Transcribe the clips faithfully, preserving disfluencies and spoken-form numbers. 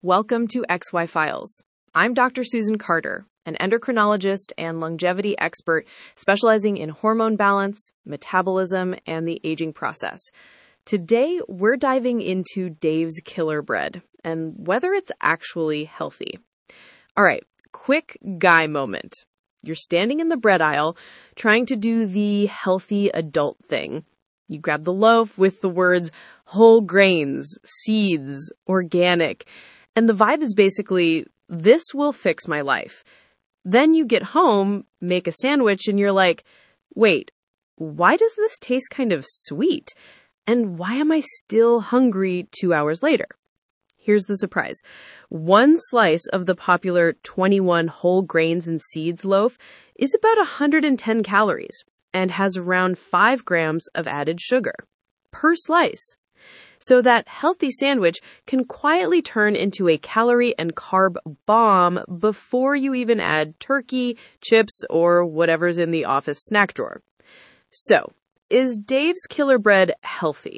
Welcome to X Y Files. I'm Doctor Susan Carter, an endocrinologist and longevity expert specializing in hormone balance, metabolism, and the aging process. Today, we're diving into Dave's Killer Bread and whether it's actually healthy. All right, quick guy moment. You're standing in the bread aisle trying to do the healthy adult thing. You grab the loaf with the words whole grains, seeds, organic, and the vibe is basically, this will fix my life. Then you get home, make a sandwich, and you're like, wait, why does this taste kind of sweet? And why am I still hungry two hours later? Here's the surprise. One slice of the popular twenty-one whole grains and seeds loaf is about one hundred ten calories and has around five grams of added sugar per slice. So that healthy sandwich can quietly turn into a calorie and carb bomb before you even add turkey, chips, or whatever's in the office snack drawer. So, is Dave's Killer Bread healthy?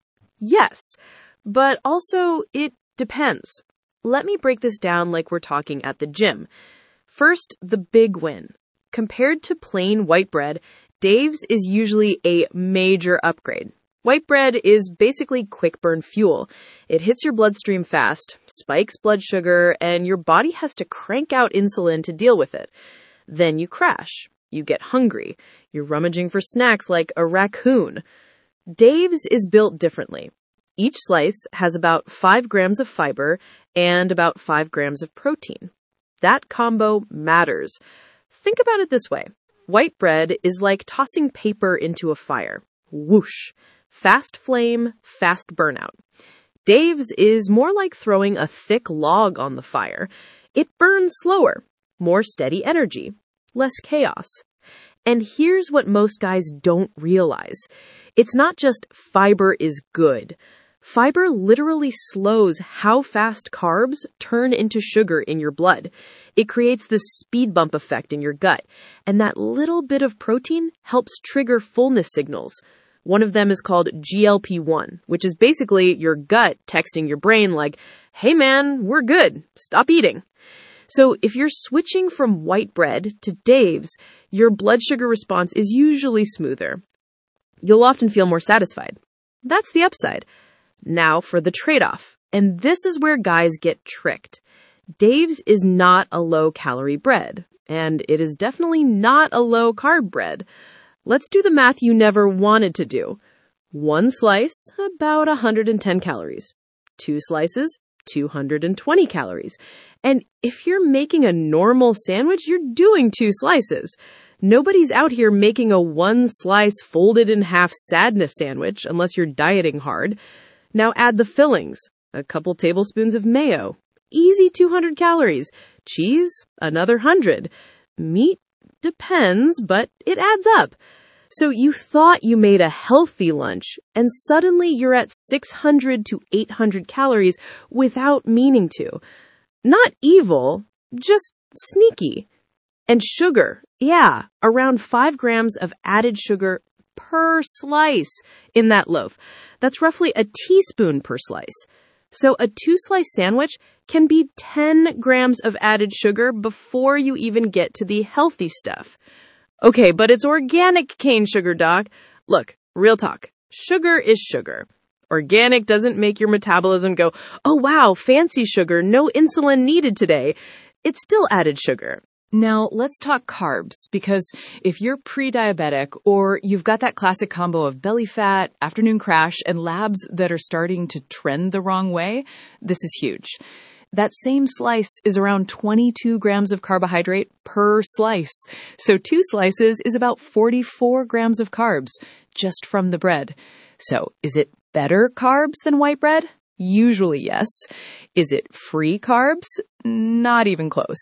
Yes, but also it depends. Let me break this down like we're talking at the gym. First, the big win. Compared to plain white bread, Dave's is usually a major upgrade. White bread is basically quick burn fuel. It hits your bloodstream fast, spikes blood sugar, and your body has to crank out insulin to deal with it. Then you crash. You get hungry. You're rummaging for snacks like a raccoon. Dave's is built differently. Each slice has about five grams of fiber and about five grams of protein. That combo matters. Think about it this way. White bread is like tossing paper into a fire. Whoosh. Fast flame, fast burnout. Dave's is more like throwing a thick log on the fire. It burns slower, more steady energy, less chaos. And here's what most guys don't realize. It's not just fiber is good. Fiber literally slows how fast carbs turn into sugar in your blood. It creates this speed bump effect in your gut. And that little bit of protein helps trigger fullness signals. One of them is called G L P one, which is basically your gut texting your brain like, hey man, we're good. Stop eating. So if you're switching from white bread to Dave's, your blood sugar response is usually smoother. You'll often feel more satisfied. That's the upside. Now for the trade-off. And this is where guys get tricked. Dave's is not a low-calorie bread, and it is definitely not a low-carb bread. Let's do the math you never wanted to do. One slice, about one hundred ten calories. Two slices, two hundred twenty calories. And if you're making a normal sandwich, you're doing two slices. Nobody's out here making a one slice folded in half sadness sandwich unless you're dieting hard. Now add the fillings. A couple tablespoons of mayo. Easy two hundred calories. Cheese, another one hundred. Meat, depends, but it adds up. So you thought you made a healthy lunch, and suddenly you're at six hundred to eight hundred calories without meaning to. Not evil, just sneaky. And sugar, yeah, around five grams of added sugar per slice in that loaf. That's roughly a teaspoon per slice. So a two-slice sandwich can be ten grams of added sugar before you even get to the healthy stuff. Okay, but it's organic cane sugar, doc. Look, real talk. Sugar is sugar. Organic doesn't make your metabolism go, oh wow, fancy sugar, no insulin needed today. It's still added sugar. Now, let's talk carbs, because if you're pre-diabetic or you've got that classic combo of belly fat, afternoon crash, and labs that are starting to trend the wrong way, this is huge. That same slice is around twenty-two grams of carbohydrate per slice. So two slices is about forty-four grams of carbs just from the bread. So is it better carbs than white bread? Usually yes. Is it free carbs? Not even close.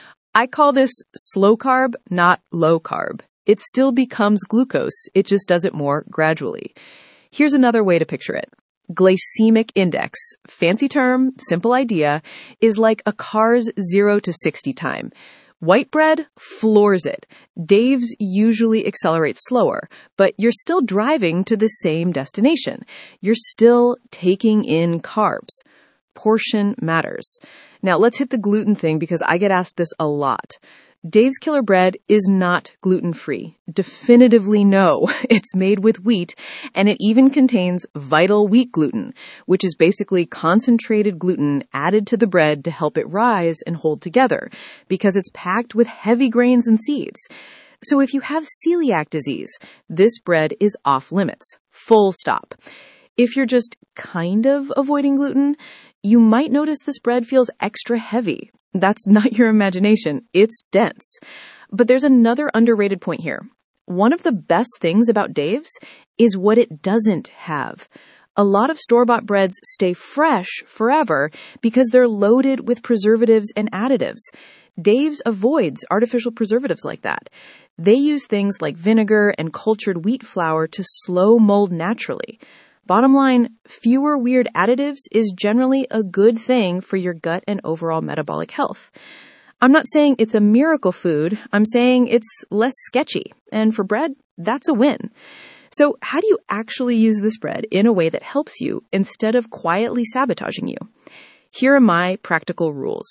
I call this slow carb, not low carb. It still becomes glucose. It just does it more gradually. Here's another way to picture it. Glycemic index, fancy term, simple idea, is like a car's zero to sixty time. White bread floors it. Dave's usually accelerates slower, but you're still driving to the same destination. You're still taking in carbs. Portion matters. Now, let's hit the gluten thing because I get asked this a lot. Dave's Killer Bread is not gluten-free. Definitively no. It's made with wheat, and it even contains vital wheat gluten, which is basically concentrated gluten added to the bread to help it rise and hold together, because it's packed with heavy grains and seeds. So if you have celiac disease, this bread is off limits. Full stop. If you're just kind of avoiding gluten, you might notice this bread feels extra heavy. That's not your imagination. It's dense. But there's another underrated point here. One of the best things about Dave's is what it doesn't have. A lot of store-bought breads stay fresh forever because they're loaded with preservatives and additives. Dave's avoids artificial preservatives like that. They use things like vinegar and cultured wheat flour to slow mold naturally. Bottom line, fewer weird additives is generally a good thing for your gut and overall metabolic health. I'm not saying it's a miracle food. I'm saying it's less sketchy. And for bread, that's a win. So how do you actually use this bread in a way that helps you instead of quietly sabotaging you? Here are my practical rules.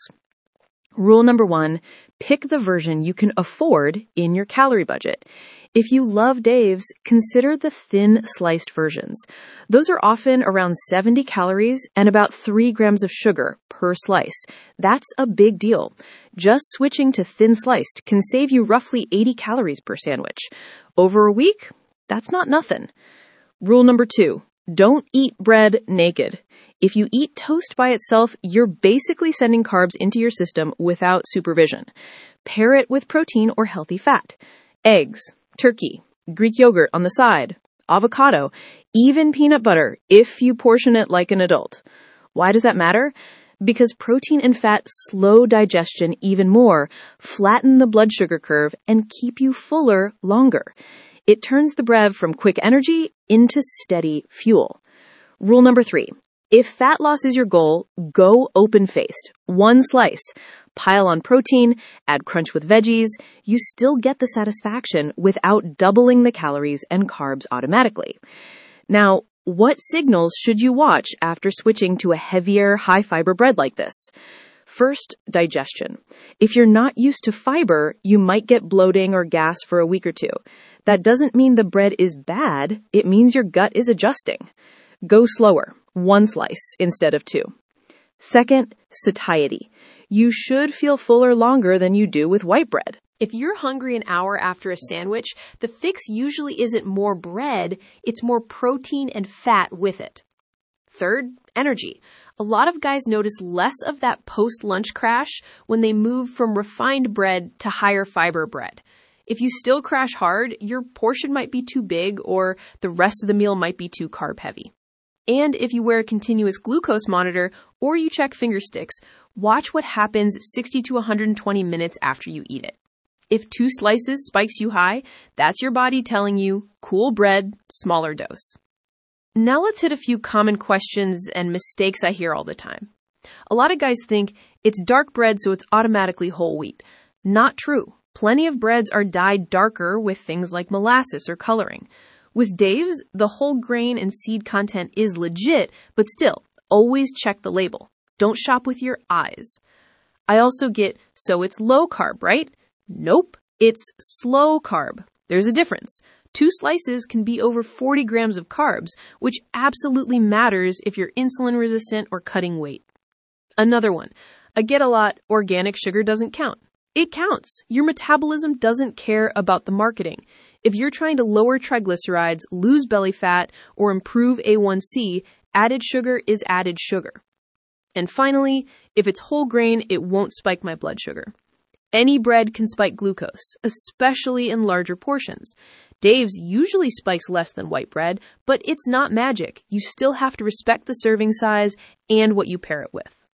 Rule number one, pick the version you can afford in your calorie budget. If you love Dave's, consider the thin sliced versions. Those are often around seventy calories and about three grams of sugar per slice. That's a big deal. Just switching to thin sliced can save you roughly eighty calories per sandwich. Over a week, that's not nothing. Rule number two, don't eat bread naked. If you eat toast by itself, you're basically sending carbs into your system without supervision. Pair it with protein or healthy fat. Eggs, turkey, Greek yogurt on the side, avocado, even peanut butter if you portion it like an adult. Why does that matter? Because protein and fat slow digestion even more, flatten the blood sugar curve, and keep you fuller longer. It turns the bread from quick energy into steady fuel. Rule number three. If fat loss is your goal, go open-faced. One slice. Pile on protein, add crunch with veggies. You still get the satisfaction without doubling the calories and carbs automatically. Now, what signals should you watch after switching to a heavier, high-fiber bread like this? First, digestion. If you're not used to fiber, you might get bloating or gas for a week or two. That doesn't mean the bread is bad. It means your gut is adjusting. Go slower. One slice instead of two. Second, satiety. You should feel fuller longer than you do with white bread. If you're hungry an hour after a sandwich, the fix usually isn't more bread, it's more protein and fat with it. Third, energy. A lot of guys notice less of that post-lunch crash when they move from refined bread to higher fiber bread. If you still crash hard, your portion might be too big or the rest of the meal might be too carb heavy. And if you wear a continuous glucose monitor or you check finger sticks, watch what happens sixty to one hundred twenty minutes after you eat it. If two slices spikes you high, that's your body telling you, cool bread, smaller dose. Now let's hit a few common questions and mistakes I hear all the time. A lot of guys think it's dark bread, so it's automatically whole wheat. Not true. Plenty of breads are dyed darker with things like molasses or coloring. With Dave's, the whole grain and seed content is legit, but still, always check the label. Don't shop with your eyes. I also get, so it's low carb, right? Nope, it's slow carb. There's a difference. Two slices can be over forty grams of carbs, which absolutely matters if you're insulin resistant or cutting weight. Another one, I get a lot, organic sugar doesn't count. It counts. Your metabolism doesn't care about the marketing. If you're trying to lower triglycerides, lose belly fat, or improve A one C, added sugar is added sugar. And finally, if it's whole grain, it won't spike my blood sugar. Any bread can spike glucose, especially in larger portions. Dave's usually spikes less than white bread, but it's not magic. You still have to respect the serving size and what you pair it with.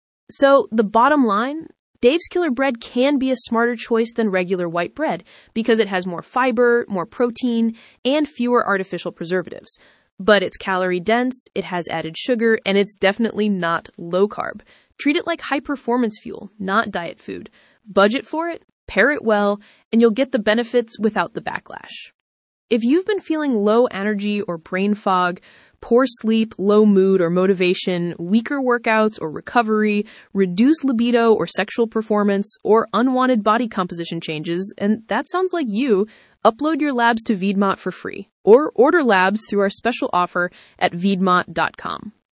So the bottom line, Dave's Killer Bread can be a smarter choice than regular white bread because it has more fiber, more protein, and fewer artificial preservatives. But it's calorie dense, it has added sugar, and it's definitely not low carb. Treat it like high performance fuel, not diet food. Budget for it, pair it well, and you'll get the benefits without the backlash. If you've been feeling low energy or brain fog, poor sleep, low mood or motivation, weaker workouts or recovery, reduced libido or sexual performance, or unwanted body composition changes, and that sounds like you, upload your labs to Viedmont for free, or order labs through our special offer at Viedmont dot com.